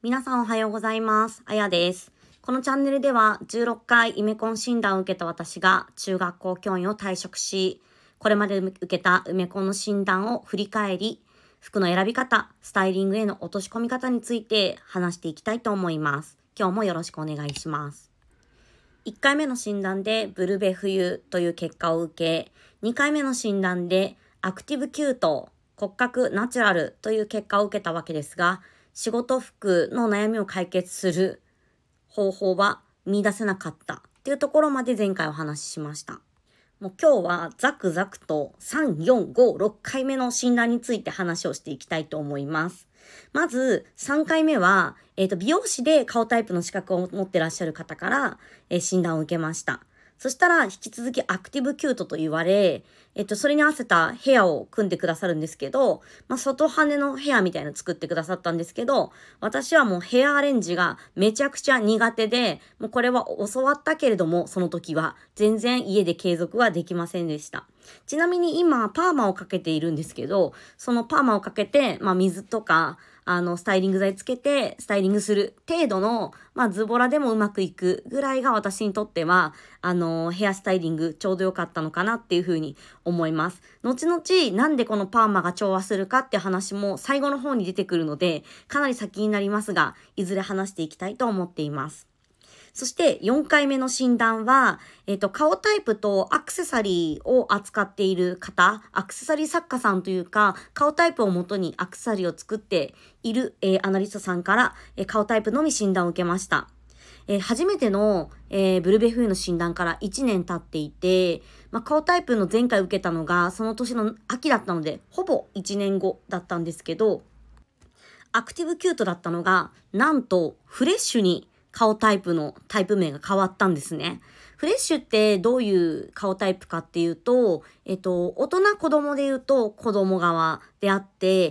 皆さんおはようございます。あやです。このチャンネルでは16回イメコン診断を受けた私が中学校教員を退職し、これまで受けたイメコンの診断を振り返り、服の選び方、スタイリングへの落とし込み方について話していきたいと思います。今日もよろしくお願いします。1回目の診断でブルベ冬という結果を受け、2回目の診断でアクティブキュート、骨格ナチュラルという結果を受けたわけですが、仕事服の悩みを解決する方法は見出せなかったっていうところまで前回お話ししました。もう今日はザクザクと3、4、5、6回目の診断について話をしていきたいと思います。まず3回目は、美容師で顔タイプの資格を持ってらっしゃる方から、診断を受けました。そしたら引き続きアクティブキュートと言われ、それに合わせたヘアを組んでくださるんですけど、外羽のヘアみたいなの作ってくださったんですけど、私はもうヘアアレンジがめちゃくちゃ苦手で、もうこれは教わったけれども、その時は全然家で継続はできませんでした。ちなみに今パーマをかけているんですけど、そのパーマをかけて、水とか、スタイリング剤つけてスタイリングする程度の、ズボラでもうまくいくぐらいが私にとっては、ヘアスタイリングちょうど良かったのかなっていうふうに思います。後々なんでこのパーマが調和するかって話も最後の方に出てくるので、かなり先になりますが、いずれ話していきたいと思っています。そして4回目の診断は、顔タイプとアクセサリーを扱っている方、アクセサリー作家さんというか、顔タイプをもとにアクセサリーを作っている、アナリストさんから、顔タイプのみ診断を受けました。初めての、ブルベ冬の診断から1年経っていて、顔タイプの前回受けたのがその年の秋だったので、ほぼ1年後だったんですけど、アクティブキュートだったのが、なんとフレッシュに顔タイプのタイプ名が変わったんですね。フレッシュってどういう顔タイプかっていうと、大人子供で言うと子供側であって、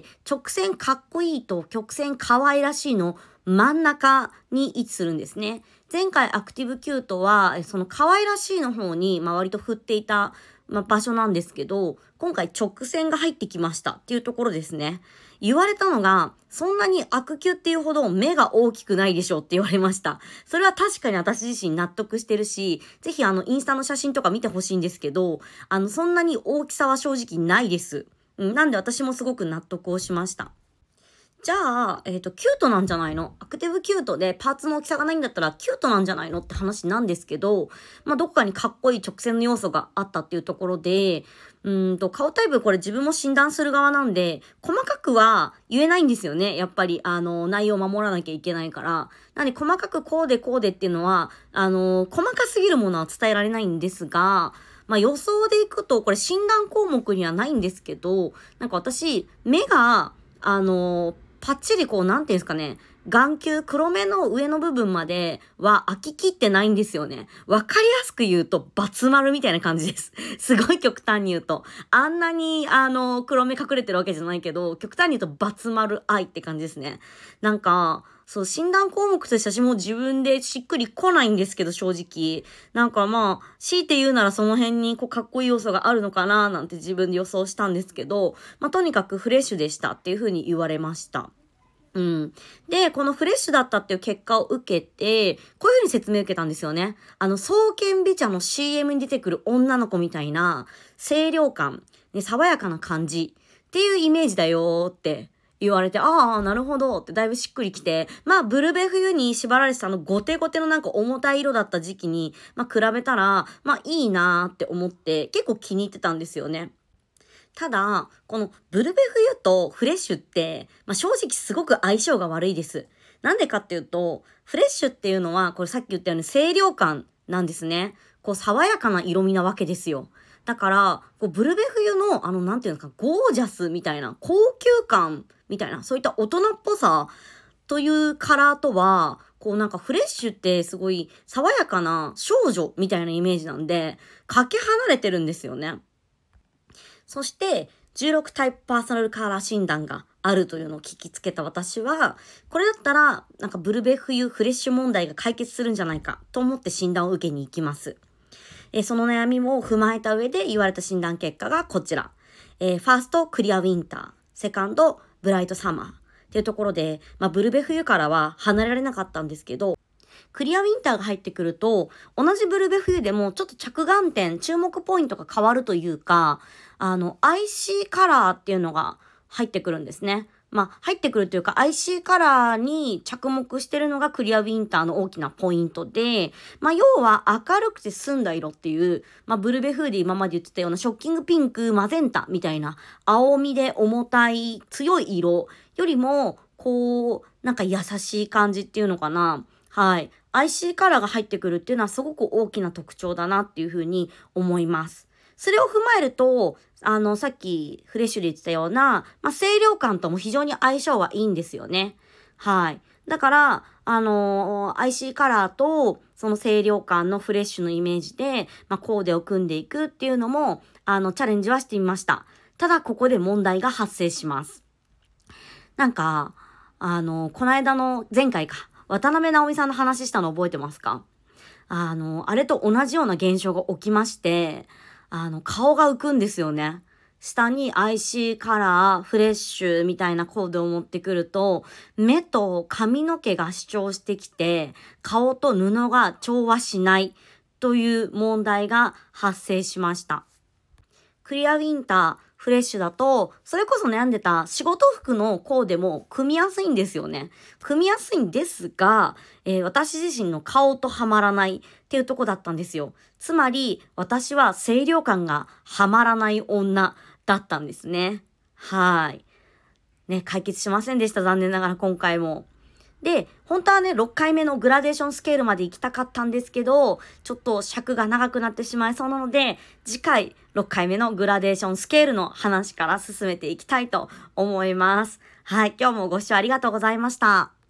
直線かっこいいと曲線可愛らしいの真ん中に位置するんですね。前回アクティブキュートは、その可愛らしいの方に割と振っていた、場所なんですけど、今回直線が入ってきましたっていうところですね。言われたのが、そんなにアクキュっていうほど目が大きくないでしょって言われました。それは確かに私自身納得してるし、ぜひインスタの写真とか見てほしいんですけど、そんなに大きさは正直ないです。なんで私もすごく納得をしました。じゃあ、キュートなんじゃないの？アクティブキュートでパーツの大きさがないんだったらキュートなんじゃないのって話なんですけど、どこかにかっこいい直線の要素があったっていうところで、顔タイプこれ自分も診断する側なんで、細かくは言えないんですよね。やっぱり、内容を守らなきゃいけないから。なんで細かくこうでこうでっていうのは、細かすぎるものは伝えられないんですが、予想でいくと、これ診断項目にはないんですけど、なんか私、目が、パッチリなんていうんですかね、眼球黒目の上の部分までは開ききってないんですよね。わかりやすく言うと、バツ丸みたいな感じです。すごい極端に言うと。あんなに、黒目隠れてるわけじゃないけど、極端に言うと、バツ丸アイって感じですね。なんか、そう、診断項目として私も自分でしっくり来ないんですけど、正直。なんか強いて言うならその辺にかっこいい要素があるのかななんて自分で予想したんですけど、とにかくフレッシュでしたっていう風に言われました。で、このフレッシュだったっていう結果を受けて、こういう風に説明を受けたんですよね。爽健美茶の CM に出てくる女の子みたいな、清涼感、ね、爽やかな感じっていうイメージだよって言われて、ああ、なるほどってだいぶしっくりきて、ブルベ冬に縛られてたゴテゴテのなんか重たい色だった時期に、比べたら、いいなーって思って、結構気に入ってたんですよね。ただ、このブルベ冬とフレッシュって、正直すごく相性が悪いです。なんでかっていうと、フレッシュっていうのは、これさっき言ったように清涼感なんですね。爽やかな色味なわけですよ。だから、ブルベ冬の、なんていうんですか、ゴージャスみたいな、高級感みたいな、そういった大人っぽさというカラーとは、なんかフレッシュってすごい爽やかな少女みたいなイメージなんで、かけ離れてるんですよね。そして、16タイプパーソナルカラー診断があるというのを聞きつけた私は、これだったら、なんかブルベ冬フレッシュ問題が解決するんじゃないかと思って診断を受けに行きます。その悩みも踏まえた上で言われた診断結果がこちら。ファーストクリアウィンター、セカンドブライトサマー、 っていうところで、ブルベ冬からは離れられなかったんですけど、クリアウィンターが入ってくると、同じブルベ冬でもちょっと着眼点、注目ポイントが変わるというか、IC カラーっていうのが入ってくるんですね。入ってくるというか IC カラーに着目してるのがクリアウィンターの大きなポイントで、要は明るくて澄んだ色っていう、ブルベ風で今まで言ってたようなショッキングピンク、マゼンタみたいな青みで重たい強い色よりも、なんか優しい感じっていうのかな。はい。IC カラーが入ってくるっていうのはすごく大きな特徴だなっていうふうに思います。それを踏まえると、さっきフレッシュで言ってたような、清涼感とも非常に相性はいいんですよね。はい。だから、IC カラーと、その清涼感のフレッシュのイメージで、コーデを組んでいくっていうのも、チャレンジはしてみました。ただ、ここで問題が発生します。なんか、この間の前回か、渡辺直美さんの話したの覚えてますか？あれと同じような現象が起きまして、顔が浮くんですよね。下に IC カラー、フレッシュみたいなコーデを持ってくると、目と髪の毛が主張してきて、顔と布が調和しないという問題が発生しました。クリアウィンター、フレッシュだと、それこそ悩んでた仕事服のコーデも組みやすいんですよね。組みやすいんですが、私自身の顔とはまらないっていうとこだったんですよ。つまり、私は清涼感がはまらない女だったんですね。はい。ね、解決しませんでした。残念ながら今回も。で、本当はね、6回目のグラデーションスケールまで行きたかったんですけど、ちょっと尺が長くなってしまいそうなので、次回6回目のグラデーションスケールの話から進めていきたいと思います。はい、今日もご視聴ありがとうございました。